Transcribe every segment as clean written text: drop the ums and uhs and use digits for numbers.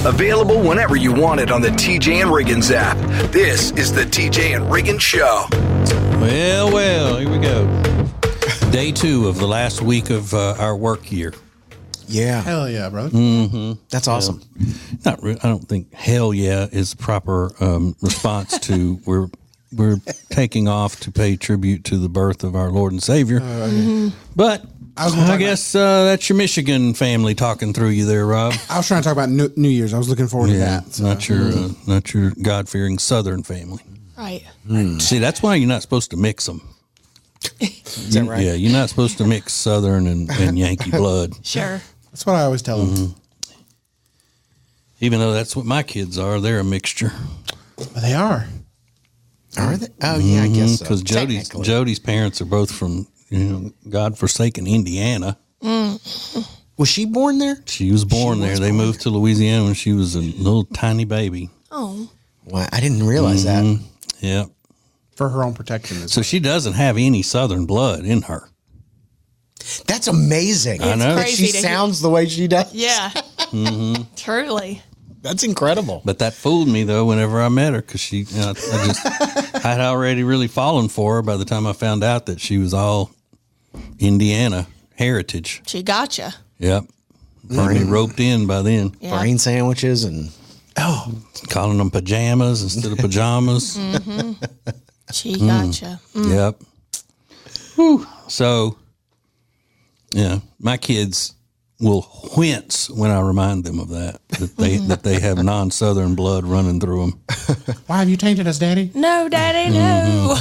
Available whenever you want it on the TJ and Riggins app. This is the TJ and Riggins Show. Well, here we go. Day 2 of the last week of our work year. Yeah. Hell yeah, brother. Mm-hmm. That's awesome. I don't think hell yeah is the proper response to we're taking off to pay tribute to the birth of our Lord and Savior. But I guess that's your Michigan family talking through you there, Rob. I was trying to talk about New Year's. I was looking forward to that. So. Not your God-fearing Southern family. Right. See, that's why you're not supposed to mix them. Is that right? Yeah, you're not supposed to mix Southern and Yankee blood. Sure. That's what I always tell them. Even though that's what my kids are, they're a mixture. But they are. Are they? Oh, yeah, I guess so. Because Jody's parents are both from godforsaken Indiana. Was she born there? She was born there. They moved to Louisiana when she was a little tiny baby. Oh. Wow, I didn't realize that. Yeah. For her own protection. So she doesn't have any Southern blood in her. That's amazing. I know. Crazy She sounds the way she does. Yeah. Truly. That's incredible. But that fooled me, though, whenever I met her, because I'd already really fallen for her by the time I found out that she was all Indiana heritage. She gotcha. Yep. Had me roped in by then. Yeah. Brain sandwiches and... Calling them pajamas instead of pajamas. She gotcha. Yep. Whew. So, yeah, my kids will wince when I remind them of that they have non-Southern blood running through them. Why have you tainted us, Daddy? No, Daddy, no.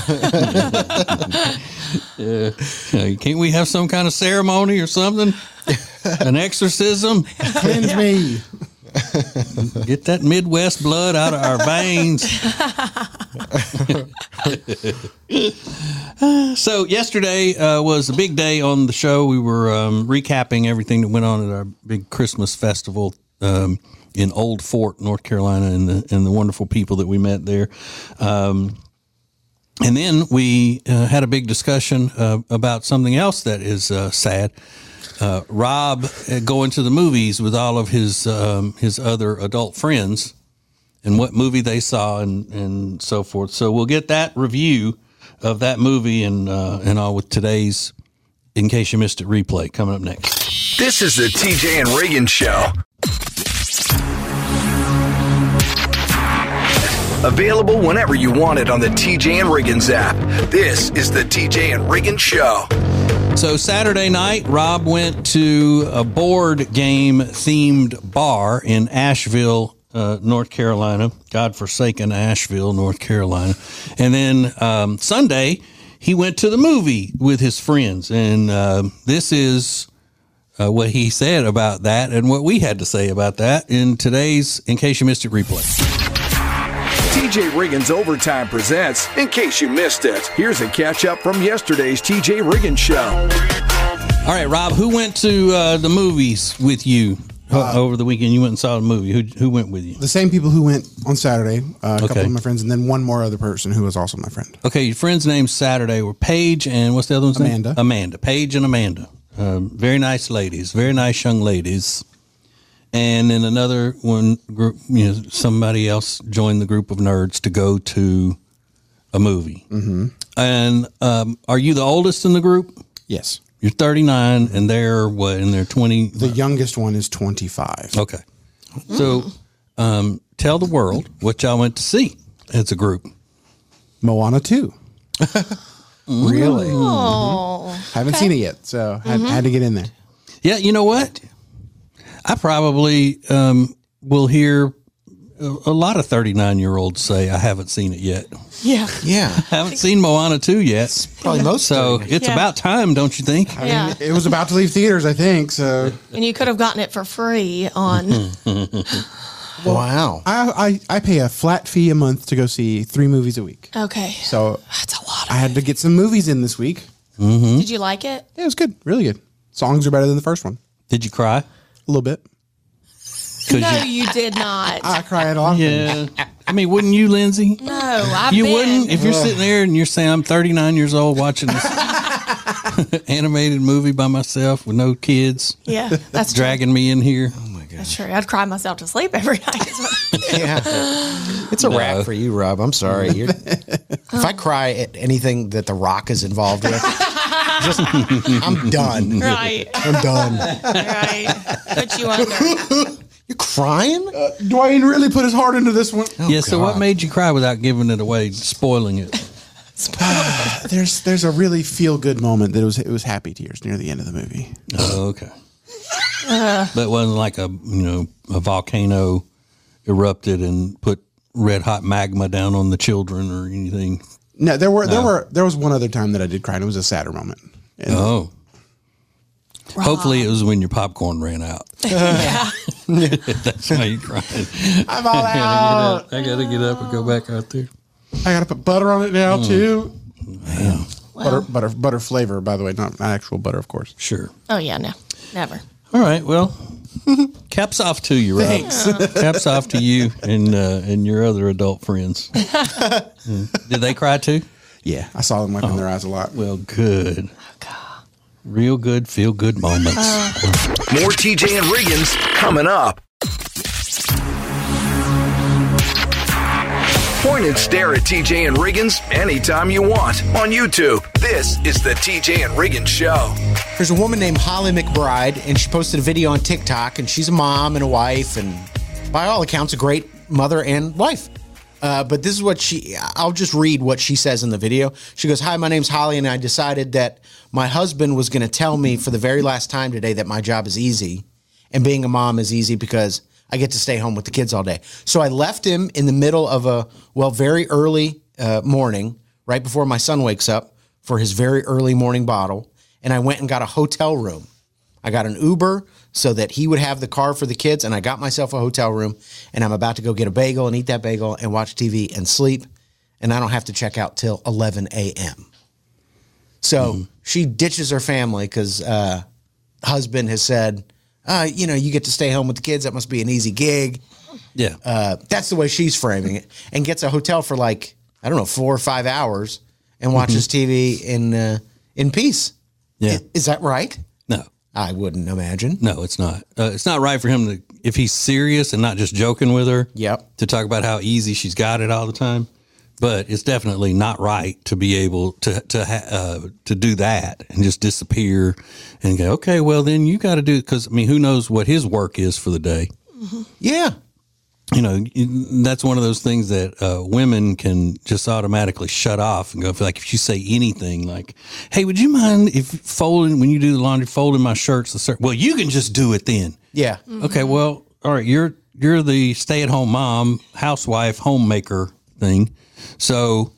Can't we have some kind of ceremony or something? An exorcism? Cleanse me. Get that Midwest blood out of our veins. So yesterday was a big day on the show. We were recapping everything that went on at our big Christmas festival in Old Fort, North Carolina, and the wonderful people that we met there. And then we had a big discussion about something else that is sad. Rob going to the movies with all of his other adult friends and what movie they saw and so forth. So we'll get that review of that movie and all with today's In Case You Missed It replay coming up next. This is the TJ and Riggins Show. Available whenever you want it on the TJ and Riggins app. This is the TJ and Riggins Show. So Saturday night, Rob went to a board game themed bar in Asheville, North Carolina, godforsaken Asheville, North Carolina. And then Sunday, he went to the movie with his friends. And this is what he said about that and what we had to say about that in today's In Case You Missed It replay. TJ Riggins Overtime presents In Case You Missed It. Here's a catch-up from yesterday's TJ Riggins Show. All right, Rob, who went to the movies with you over the weekend? You went and saw the movie. Who went with you? The same people who went on Saturday, a couple of my friends, and then one more other person who was also my friend. Okay, your friends' names Saturday were Paige and what's the other one's name? Amanda. Paige and Amanda. Very nice ladies, very nice young ladies. And then another one group, somebody else joined the group of nerds to go to a movie. Mm-hmm. And are you the oldest in the group? Yes. You're 39, and they're what, in their 20? The youngest one is 25. Okay. So tell the world what y'all went to see as a group. Moana 2. Really? Oh. Haven't seen it yet, so had to get in there. Yeah, you know what? I probably will hear a lot of 39-year-olds say, I haven't seen it yet. Yeah. Yeah. I haven't seen Moana 2 yet. Probably most. So it's about time, don't you think? Yeah. I mean, it was about to leave theaters, I think, so. And you could have gotten it for free on. Wow. I pay a flat fee a month to go see 3 movies a week. Okay. So That's a lot. I had to get some movies in this week. Did you like it? Yeah, it was good. Really good. Songs are better than the first one. Did you cry? A little bit. No, you did not. I cry at a lot of things. Yeah. I mean, wouldn't you, Lindsay? No, I've You been. wouldn't? If you're sitting there and you're saying, I'm 39 years old watching this animated movie by myself with no kids Yeah, that's true. dragging me in here. Oh my That's true. I'd cry myself to sleep every night. Yeah. It's a wrap for you, Rob. I'm sorry. If I cry at anything that The Rock is involved with, I'm done. Right. I'm done. Right. Put you under. You're crying? Dwayne really put his heart into this one. Yeah. So what made you cry without giving it away, spoiling it? There's a really feel good moment that it was happy tears near the end of the movie. Oh, okay. But it wasn't like a volcano erupted and put red hot magma down on the children or anything. No, there was one other time that I did cry, and it was a sadder moment. And Hopefully it was when your popcorn ran out. Yeah. That's why you cried. I'm all out. I gotta get up and go back out there. I gotta put butter on it now too. Man. Butter flavor, by the way, not actual butter, of course. Sure. Oh, yeah, no. Never. All right. Well, caps off to you, Rob. Thanks. Caps off to you and your other adult friends. Did they cry too? Yeah, I saw them wiping their eyes a lot. Well, good. Real good, feel good moments. More TJ and Riggins coming up. Point and stare at TJ and Riggins anytime you want on YouTube. This is the TJ and Riggins Show. There's a woman named Holly McBride, and she posted a video on TikTok, and she's a mom and a wife, and by all accounts, a great mother and wife. But this is what I'll just read what she says in the video. She goes, "Hi, my name's Holly, and I decided that my husband was going to tell me for the very last time today that my job is easy, and being a mom is easy because I get to stay home with the kids all day. So I left him in the middle of very early morning, right before my son wakes up for his very early morning bottle, and I went and got a hotel room. I got an Uber so that he would have the car for the kids, and I got myself a hotel room, and I'm about to go get a bagel and eat that bagel and watch TV and sleep, and I don't have to check out till 11 a.m. So she ditches her family because husband has said, you get to stay home with the kids. That must be an easy gig. Yeah. That's the way she's framing it, and gets a hotel for 4 or 5 hours and watches TV in peace. Yeah. Is that right? No. I wouldn't imagine. No, it's not. It's not right for him to, if he's serious and not just joking with her, Yep. to talk about how easy she's got it all the time. But it's definitely not right to be able to do that and just disappear and go, okay, well, then you got to do it. Because, who knows what his work is for the day? Mm-hmm. Yeah. That's one of those things that women can just automatically shut off and go, if you say anything like, hey, would you mind if when you do the laundry, folding my shirts? Well, you can just do it then. Yeah. Mm-hmm. Okay, well, all right, you're the stay-at-home mom, housewife, homemaker thing. So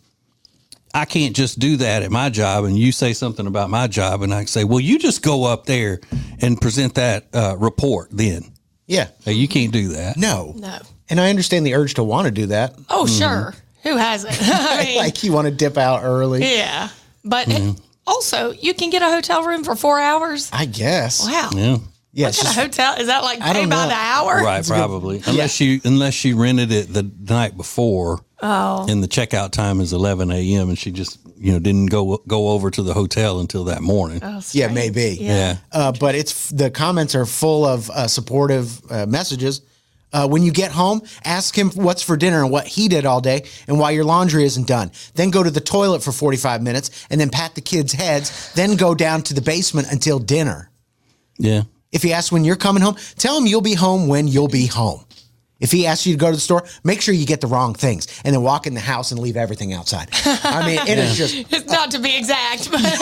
I can't just do that at my job, and you say something about my job, and I say, well, you just go up there and present that report then. Yeah. Hey, you can't do that. No. No. And I understand the urge to want to do that. Oh, sure. Who hasn't? I mean, Like you want to dip out early. yeah. But also, you can get a hotel room for 4 hours. I guess. Wow. Yeah. Yeah. What kind of hotel? Is that like paid by know. the hour? Right, probably. Unless she rented it the night before. Oh. And the checkout time is 11 a.m. and she just, didn't go over to the hotel until that morning. Oh, Yeah, strange. maybe. Yeah. But the comments are full of supportive messages. When you get home, ask him what's for dinner and what he did all day and why your laundry isn't done. Then go to the toilet for 45 minutes and then pat the kids' heads. Then go down to the basement until dinner. Yeah. If he asks when you're coming home, tell him you'll be home when you'll be home. If he asks you to go to the store, make sure you get the wrong things and then walk in the house and leave everything outside. It is just It's not to be exact, but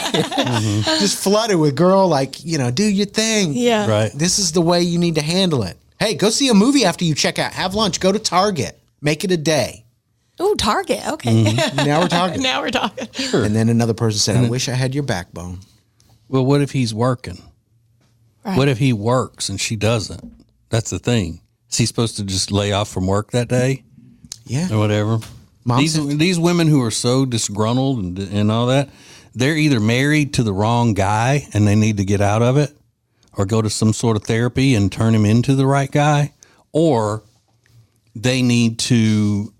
just flooded with girl, do your thing. yeah. Right. This is the way you need to handle it. Hey, go see a movie after you check out. Have lunch. Go to Target. Make it a day. Oh, Target. Okay. Now we're talking. Now we're talking. And then another person said, I wish I had your backbone. Well, what if he's working? Right. What if he works and she doesn't? That's the thing. Is he supposed to just lay off from work that day Yeah. or whatever? Mom These women who are so disgruntled and all that, they're either married to the wrong guy and they need to get out of it, or go to some sort of therapy and turn him into the right guy, or they need to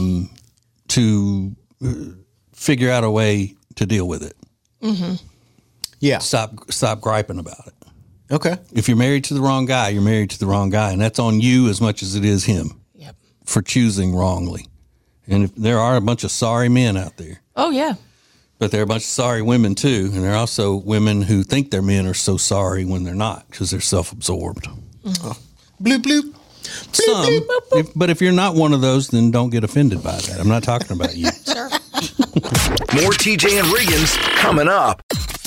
figure out a way to deal with it. Yeah. Stop griping about it. Okay. If you're married to the wrong guy, you're married to the wrong guy, and that's on you as much as it is him. Yep. For choosing wrongly. And if there are a bunch of sorry men out there. Oh, yeah. But there are a bunch of sorry women, too. And there are also women who think their men are so sorry when they're not because they're self-absorbed. Bloop, bloop. Some. But if you're not one of those, then don't get offended by that. I'm not talking about you. Sure. More TJ and Riggins coming up.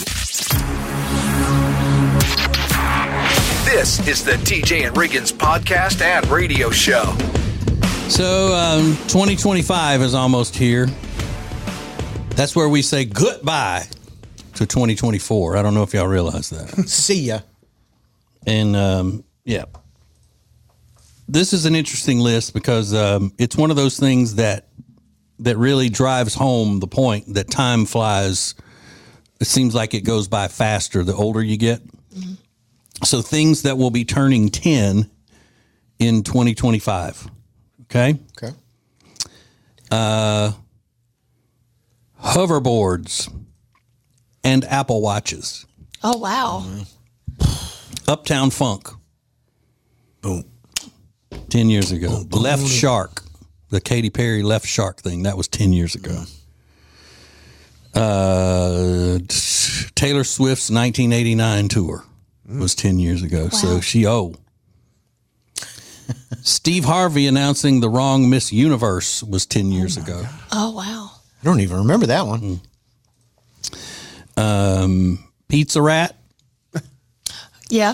This is the TJ and Riggins podcast and radio show. So 2025 is almost here. That's where we say goodbye to 2024. I don't know if y'all realize that. See ya. And yeah, this is an interesting list because it's one of those things that really drives home the point that time flies. It seems like it goes by faster the older you get. Mm-hmm. So things that will be turning 10 in 2025. Okay. Okay. Hoverboards and Apple Watches. Oh, wow. Uptown Funk. Boom. 10 years ago. Left Shark. The Katy Perry Left Shark thing. That was 10 years ago. Taylor Swift's 1989 tour was 10 years ago. Wow. So she Steve Harvey announcing the wrong Miss Universe was 10 years ago. Oh, wow. I don't even remember that one. Pizza Rat. Yeah.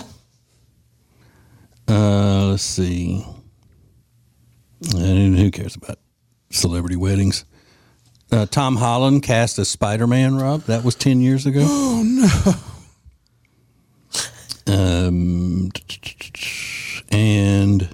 Let's see. And who cares about celebrity weddings? Tom Holland cast as Spider-Man, Rob. That was 10 years ago. Oh, no. And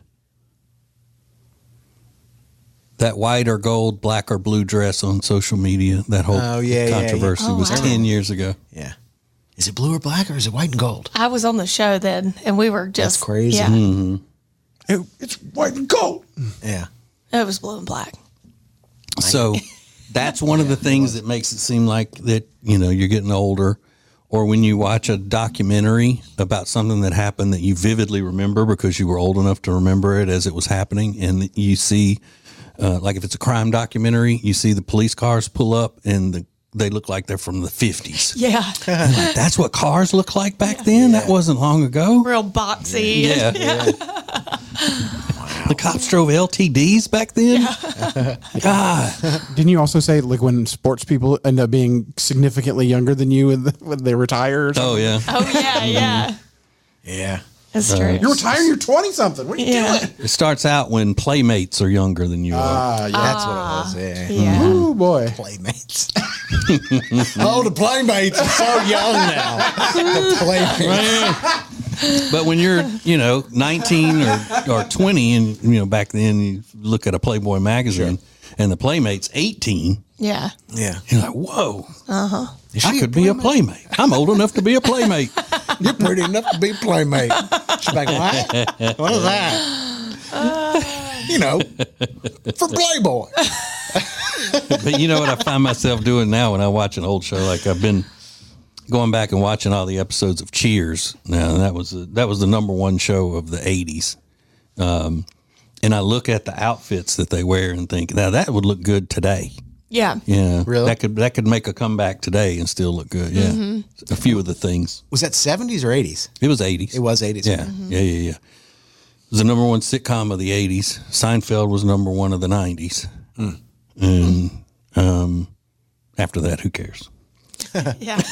that white or gold, black or blue dress on social media, that whole controversy Oh, was wow. 10 years ago. Yeah. Is it blue or black or is it white and gold? I was on the show then, and we were just... That's crazy. Yeah. Mm-hmm. It's white and gold. Yeah. It was blue and black. So that's one of the things that makes it seem like that, you're getting older. Or when you watch a documentary about something that happened that you vividly remember because you were old enough to remember it as it was happening. And you see, like if it's a crime documentary, you see the police cars pull up and they look like they're from the 50s. Yeah. Like, that's what cars looked like back then? That wasn't long ago. Real boxy. Yeah. The cops drove LTDs back then? God. Didn't you also say like when sports people end up being significantly younger than you when they retire? Or something? Oh, yeah. Oh, yeah, yeah. Yeah. That's true. You're retiring. You're 20 something. What are you Yeah. doing? It starts out when playmates are younger than you are. Yeah. That's what it was. Yeah. Yeah. Oh boy. Playmates. Oh, the Playmates are so young now. The Playmates. But when you're, 19 or 20, and, back then you look at a Playboy magazine and the Playmate's 18, Yeah. Yeah. you're like, whoa, Uh-huh. I could be a Playmate. I'm old enough to be a Playmate. You're pretty enough to be a Playmate. She's like, what? What is that? For Playboy. But you know what I find myself doing now when I watch an old show? Like I've been going back and watching all the episodes of Cheers. Now that was the number one show of the 80s. And I look at the outfits that they wear and think, now that would look good today. Yeah. Yeah, Really? That could make a comeback today and still look good. Yeah, A few of the things. Was that 70s or 80s? It was 80s. It was 80s. Yeah, yeah. It was the number one sitcom of the 80s. Seinfeld was number one of the 90s. And after that, who cares? Yeah.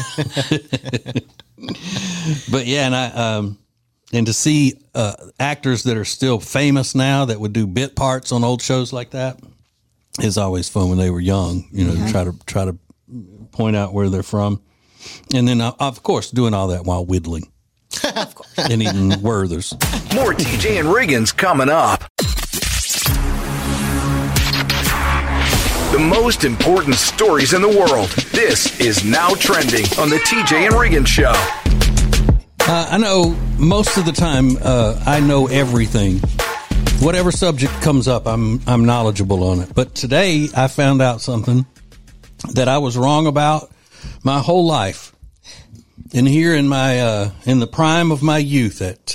But yeah, and to see actors that are still famous now that would do bit parts on old shows like that is always fun when they were young. To try to point out where they're from, and then of course doing all that while whittling, of course, and eating Werthers. More TJ and Riggins coming up. The most important stories in the world. This is Now Trending on the TJ and Riggins Show. I know most of the time I know everything. Whatever subject comes up, I'm knowledgeable on it. But today I found out something that I was wrong about my whole life. And here in my in the prime of my youth at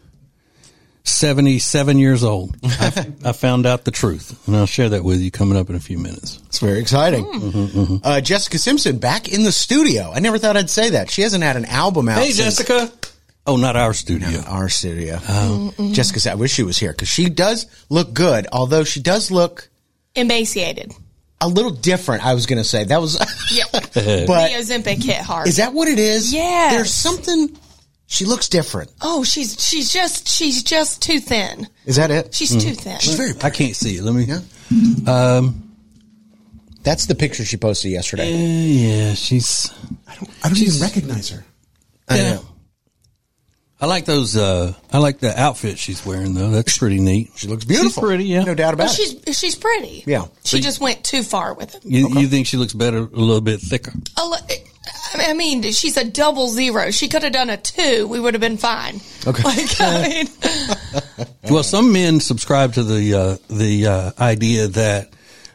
77 years old, I found out the truth, and I'll share that with you coming up in a few minutes. It's very exciting. Jessica Simpson back in the studio. I never thought I'd say that. She hasn't had an album out. Hey, since Jessica. Oh, not our studio. our studio. Jessica, I wish she was here because she does look good, although she does look Emaciated. a little different. I was going to say that was, Yeah. but The Ozempic hit hard. is that what it is? Yes. There's something. She looks different. Oh, she's just too thin. Is that it? She's too thin. She's very. I can't see it. Let me. Yeah. That's the picture she posted yesterday. Yeah, she's. I don't even recognize her. I Yeah. know. I like those. I like the outfit she's wearing though. That's pretty neat. She looks beautiful. She's pretty. Yeah. No doubt about Well, it. she's pretty. Yeah. She just went too far with it. You think she looks better, a little bit thicker? I mean, she's a 00. She could have done a 2. We would have been fine. Okay. Well, some men subscribe to the idea that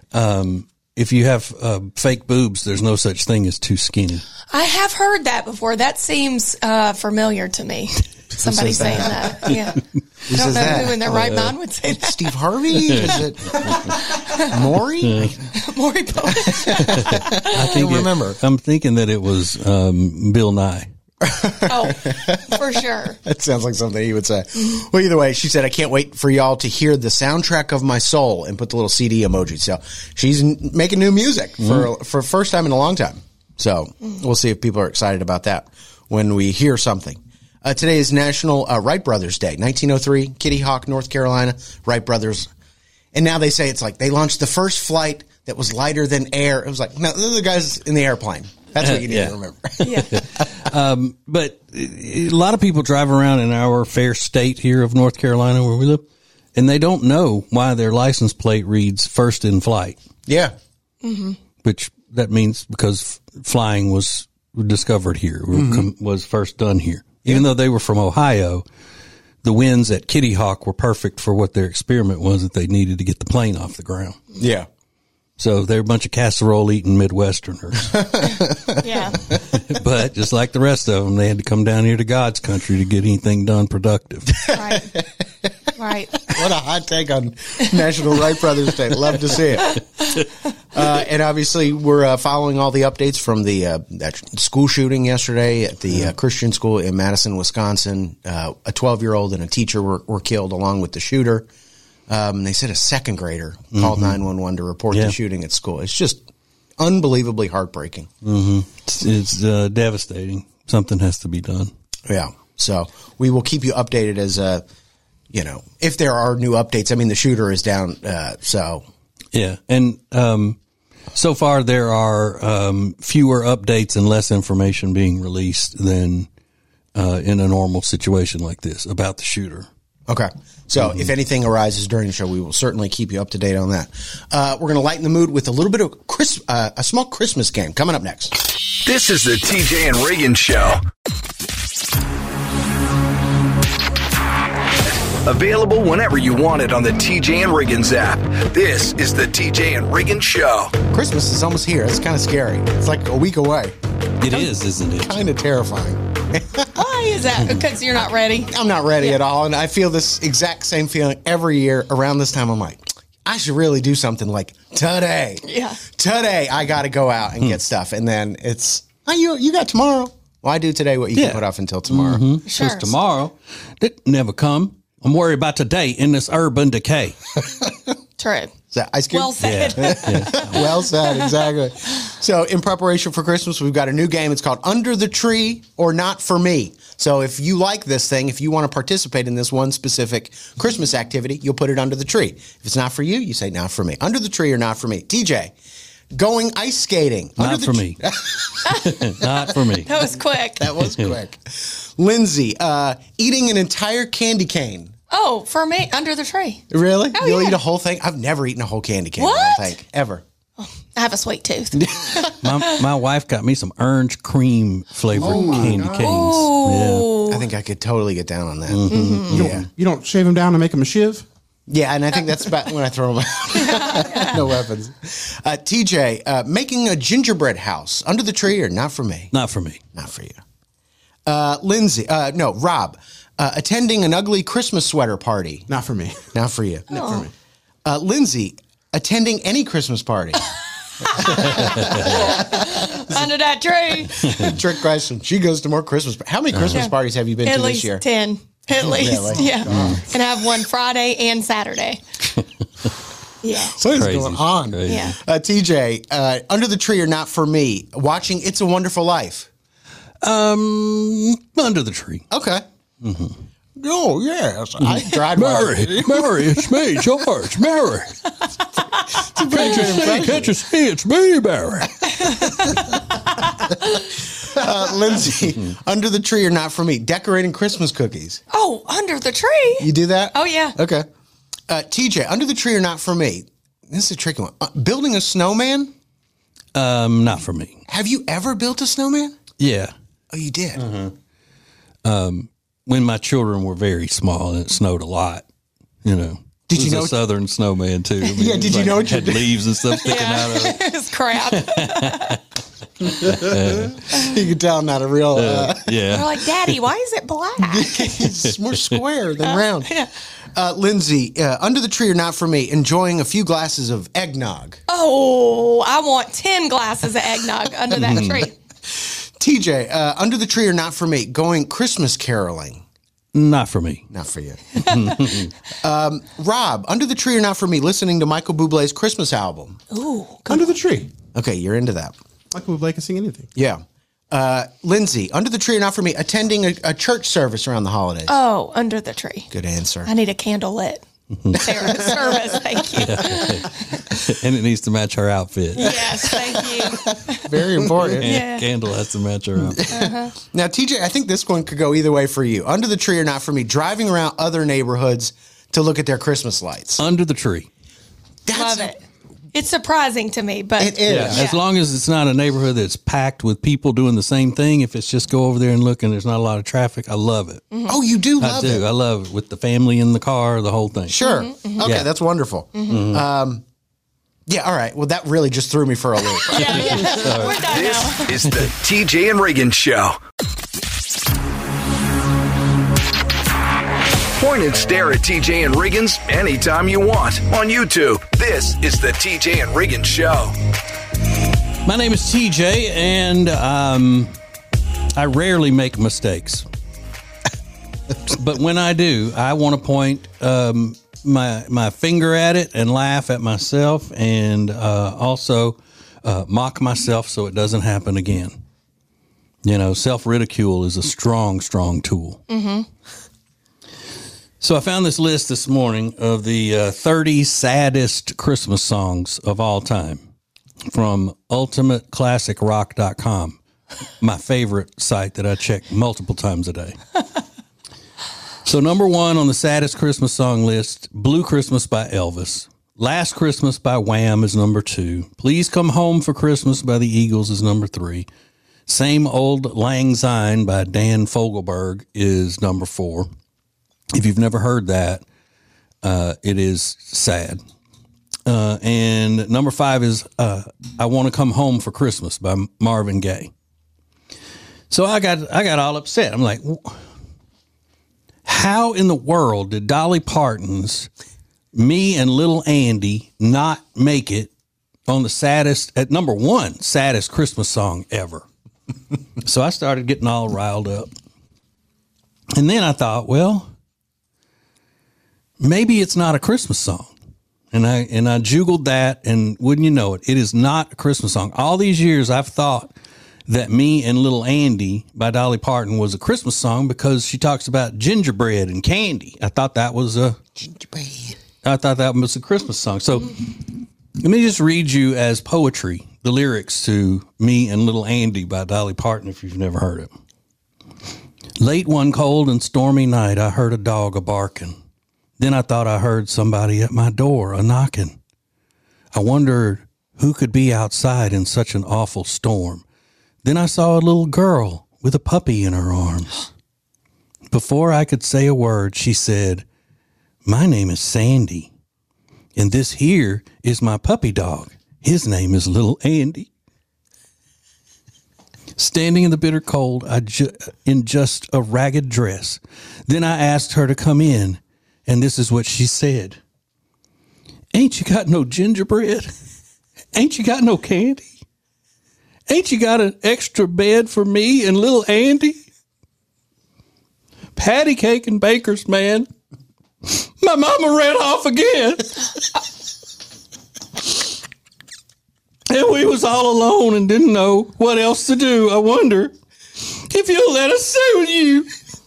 if you have fake boobs, there's no such thing as too skinny. I have heard that before. That seems familiar to me. Somebody says saying that? that. Yeah. I don't says know that? who in their right mind would say that. Steve Harvey? Is it Maury? Maury Povich. I think remember. I'm thinking that it was Bill Nye. Oh, for sure. That sounds like something he would say. Well, either way, she said, I can't wait for y'all to hear the soundtrack of my soul, and put the little CD emoji. So she's making new music for first time in a long time. So we'll see if people are excited about that when we hear something. Today is National Wright Brothers Day. 1903, Kitty Hawk, North Carolina, Wright Brothers. And now they say it's like they launched the first flight that was lighter than air. It was like, no, those are the guys in the airplane. That's what you need to remember. Yeah. But a lot of people drive around in our fair state here of North Carolina where we live, and they don't know why their license plate reads first in flight. Yeah. Which that means because flying was discovered here, was first done here. Even though they were from Ohio, the winds at Kitty Hawk were perfect for what their experiment was that they needed to get the plane off the ground. Yeah. So they're a bunch of casserole eating Midwesterners. Yeah. But just like the rest of them, they had to come down here to God's country to get anything done productive. Right. Right. What a hot take on National Wright Brothers Day. Love to see it. And obviously, we're following all the updates from the that school shooting yesterday at the Christian school in Madison, Wisconsin. A 12-year-old and a teacher were killed along with the shooter. They said a second grader called 911 to report the shooting at school. It's just unbelievably heartbreaking. It's devastating. Something has to be done. Yeah. So we will keep you updated as if there are new updates. I mean, the shooter is down. So yeah, and so far there are fewer updates and less information being released than in a normal situation like this about the shooter. okay. So if anything arises during the show, we will certainly keep you up to date on that. We're going to lighten the mood with a little bit of a small Christmas game coming up next. This is the TJ and Reagan Show. Available whenever you want it on the TJ and Riggins app. This is the TJ and Riggins Show. Christmas is almost here. It's kind of scary. It's like a week away. It is, isn't it? Kind of terrifying. Why is that? Because you're not ready. I'm not ready at all. And I feel this exact same feeling every year around this time. I'm like, I should really do something like today. Yeah. Today, I got to go out and get stuff. And then it's, you got tomorrow. Well, I do today what you can put off until tomorrow. Sure. Because tomorrow, that never come. I'm worried about today in this urban decay. True. Is that ice cream? Well said. Well said, exactly. So in preparation for Christmas, we've got a new game. It's called Under the Tree or Not For Me. So if you like this thing, if you want to participate in this one specific Christmas activity, you'll put it under the tree. If it's not for you, you say not for me. Under the tree or not for me. TJ, going ice skating. Not for me. Not for me. That was quick. That was quick. Lindsay, eating an entire candy cane. Oh, for me, under the tree. Really? Oh, You'll yeah. eat a whole thing? I've never eaten a whole candy cane, I What? don't think, ever. I have a sweet tooth. My wife got me some orange cream flavored candy canes. Ooh. I think I could totally get down on that. Yeah. You don't shave them down and make them a shiv? Yeah, and I think that's about when I throw them out. No weapons. TJ, making a gingerbread house under the tree or not for me? Not for me. Not for you. Lindsay, no, Rob, attending an ugly Christmas sweater party. Not for me. Not for you. Not for me. Lindsay, attending any Christmas party. Under that tree. Trick question. She goes to more Christmas. How many Christmas parties have you been At to least this year? 10. At least. Really? Yeah. And I have one Friday and Saturday. Yeah. Something's going on. Crazy. Yeah. TJ, Under the Tree or Not for Me, watching It's a Wonderful Life. Under the tree. Okay. Mm-hmm. Oh, yes. I tried Mary, it's me, George. Mary. Can't you see it's me, Mary? Lindsay, Under the Tree or Not for Me, decorating Christmas cookies. Oh, under the tree. You do that? Oh, yeah. Okay. TJ, Under the Tree or Not for Me, this is a tricky one. Building a snowman? Not for me. Have you ever built a snowman? Yeah. Oh, you did? When my children were very small and it snowed a lot, you know. Did It you was know- a southern snowman too. I mean, Yeah, it was did you know what you had did? leaves and stuff sticking out of it. It's crap. You can tell I'm not a real... We're Yeah. like, Daddy, why is it black? It's more square than round. Lindsay, Under the Tree or Not for Me, enjoying a few glasses of eggnog. Oh, I want 10 glasses of eggnog under that tree. TJ, Under the Tree or Not for Me, going Christmas caroling. Not for me. Not for you. Rob, Under the Tree or Not for Me, listening to Michael Bublé's Christmas album. Ooh. Under the tree. Okay, you're into that. Michael Bublé can sing anything. Yeah. Lindsay, Under the Tree or Not for Me, attending a church service around the holidays. Oh, under the tree. Good answer. I need a candle lit service. Thank you. And it needs to match her outfit. Yes, thank you. Very important. Yeah. Candle has to match her outfit. Now, TJ, I think this one could go either way for you. Under the Tree or Not for Me, driving around other neighborhoods to look at their Christmas lights. Under the tree. Love it. It's surprising to me, but It is. Yeah. As long as it's not a neighborhood that's packed with people doing the same thing, if it's just go over there and look and there's not a lot of traffic, I love it. Oh, you do I love do. it. I love it with the family in the car, the whole thing. Sure. Okay, Yeah. that's wonderful. Yeah, all right. Well, that really just threw me for a loop. yeah. We're done now. This is the TJ and Reagan Show. Point and stare at TJ and Reagan's anytime you want on YouTube. This is the TJ and Reagan Show. My name is TJ, and I rarely make mistakes. But when I do, I want to point my finger at it and laugh at myself, and also mock myself so it doesn't happen again. You know, self-ridicule is a strong, strong tool. Mm-hmm. So I found this list this morning of the 30 saddest Christmas songs of all time from ultimateclassicrock.com, my favorite site that I check multiple times a day. So number one on the saddest Christmas song list, Blue Christmas by Elvis. Last Christmas by Wham is number 2. Please Come Home for Christmas by the Eagles is number 3. Same Old Lang Syne by Dan Fogelberg is number 4. If you've never heard that, it is sad. And number 5 is I Want to Come Home for Christmas by Marvin Gaye. So I got all upset. I'm like, how in the world did Dolly Parton's Me and Little Andy not make it on the saddest, at number 1, saddest Christmas song ever? So I started getting all riled up. And then I thought, well, maybe it's not a Christmas song. And I juggled that, and wouldn't you know it, it is not a Christmas song. All these years I've thought that Me and Little Andy by Dolly Parton was a Christmas song because she talks about gingerbread and candy. I thought that was a Christmas song. So let me just read you as poetry the lyrics to Me and Little Andy by Dolly Parton if you've never heard it. Late one cold and stormy night, I heard a dog a-barking. Then I thought I heard somebody at my door a-knocking. I wondered who could be outside in such an awful storm. Then I saw a little girl with a puppy in her arms. Before I could say a word, she said, "My name is Sandy, and this here is my puppy dog. His name is Little Andy." standing in the bitter cold, in just a ragged dress. Then I asked her to come in, and this is what she said. Ain't you got no gingerbread? Ain't you got no candy? Ain't you got an extra bed for me and little Andy? Patty cake and baker's man. My mama ran off again. And we was all alone and didn't know what else to do. I wonder if you'll let us stay with you.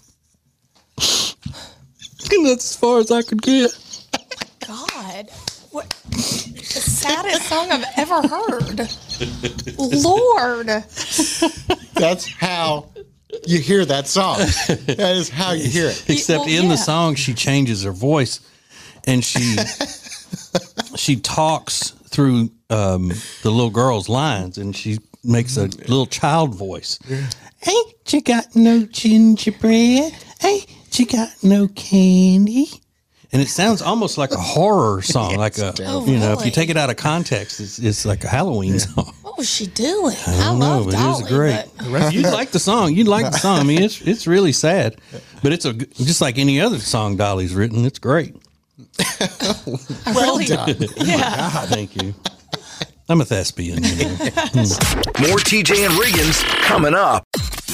And that's as far as I could get. God. What? The saddest song I've ever heard. Lord. That's how you hear that song. That is how you hear it. Except in the song, she changes her voice, and she talks through the little girl's lines, and she makes a little child voice. Yeah. Ain't you got no gingerbread? Ain't you got no candy? And it sounds almost like a horror song, like a if you take it out of context, it's like a Halloween song. What was she doing? I don't know, but Dolly, it was great. You'd like the song. You'd like the song. I mean, it's really sad, but it's just like any other song Dolly's written. It's great. Well done. Yeah. God, thank you. I'm a thespian. More TJ and Riggins coming up.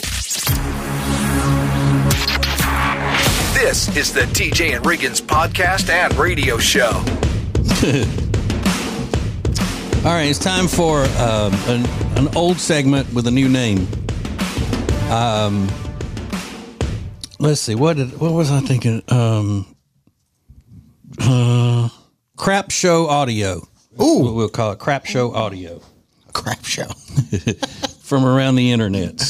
This is the TJ and Riggins podcast and radio show. All right, it's time for an old segment with a new name. Let's see, what was I thinking? Crap Show Audio. Ooh, We'll call it Crap Show Audio. Crap show. From around the internets.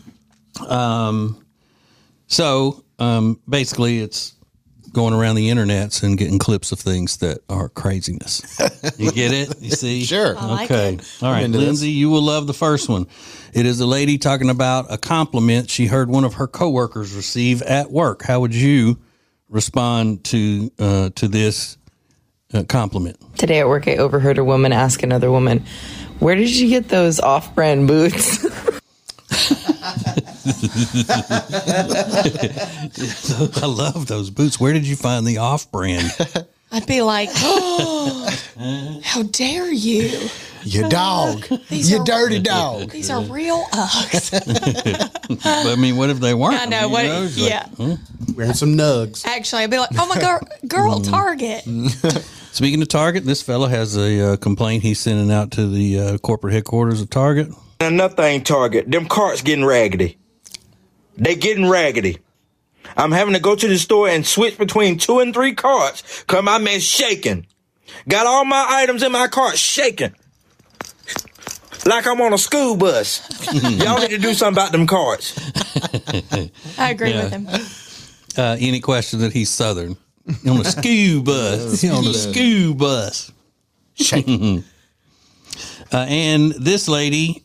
So basically it's going around the internets and getting clips of things that are craziness. You get it? You see? Sure. Okay. All right, Lindsay, you will love the first one. It is a lady talking about a compliment she heard one of her coworkers receive at work. How would you respond to this compliment? Today at work, I overheard a woman ask another woman, "Where did you get those off-brand boots?" I love those boots. Where did you find the off-brand? I'd be like, oh, how dare you? You dog. You dirty dog. These are real Uggs. But, I mean, what if they weren't? I know. Wearing some nugs. Actually, I'd be like, oh, my girl Target. Speaking of Target, this fellow has a complaint he's sending out to the corporate headquarters of Target. Another thing, Target, them carts getting raggedy. They getting raggedy. I'm having to go to the store and switch between 2 and 3 carts because my man's shaking. Got all my items in my cart shaking. Like I'm on a school bus. Y'all need to do something about them carts. I agree with him. Any question that he's Southern. On a school bus. On a school bus. Shaking. And this lady...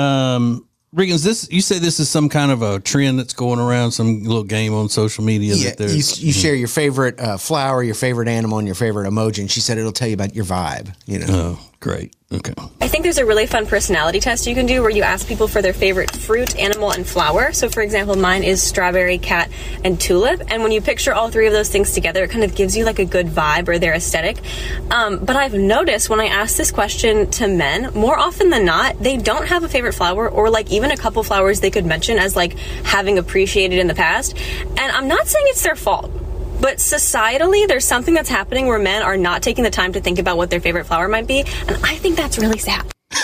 Riggins, you say this is some kind of a trend that's going around, some little game on social media. Yeah, you share your favorite flower, your favorite animal, and your favorite emoji, and she said it'll tell you about your vibe. You know. Oh, great. Okay. I think there's a really fun personality test you can do where you ask people for their favorite fruit, animal, and flower. So, for example, mine is strawberry, cat, and tulip. And when you picture all 3 of those things together, it kind of gives you like a good vibe or their aesthetic. But I've noticed when I ask this question to men, more often than not, they don't have a favorite flower or like even a couple flowers they could mention as like having appreciated in the past. And I'm not saying it's their fault. But societally, there's something that's happening where men are not taking the time to think about what their favorite flower might be. And I think that's really sad.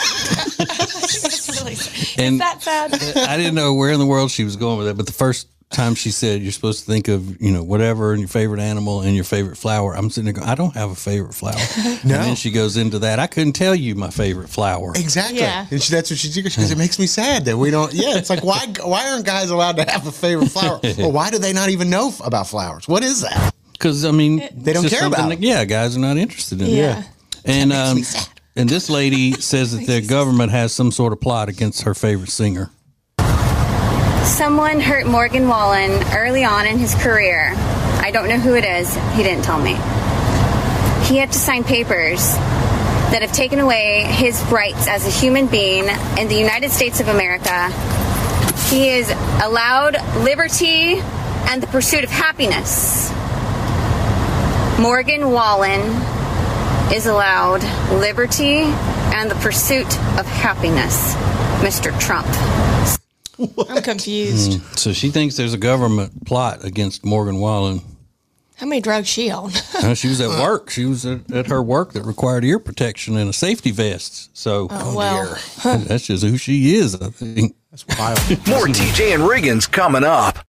That's really sad. And is that sad? I didn't know where in the world she was going with that, but the first time she said you're supposed to think of, whatever, and your favorite animal and your favorite flower, I'm sitting there going, I don't have a favorite flower. No. And then she goes into that. I couldn't tell you my favorite flower. Exactly. Yeah. And that's what she did. She goes, it makes me sad that we don't. Yeah, it's like, why aren't guys allowed to have a favorite flower? Or why do they not even know about flowers? What is that? Because, I mean, they don't care about it. Yeah, guys are not interested in it. Yeah. And, and this lady says that the government has some sort of plot against her favorite singer. Someone hurt Morgan Wallen early on in his career. I don't know who it is. He didn't tell me. He had to sign papers that have taken away his rights as a human being in the United States of America He is allowed liberty and the pursuit of happiness. Morgan Wallen is allowed liberty and the pursuit of happiness, Mr. Trump. I'm confused. So she thinks there's a government plot against Morgan Wallen. How many drugs she on? She was at work. She was at her work that required ear protection and a safety vest. So that's just who she is, I think. That's wild. More TJ and Riggins coming up.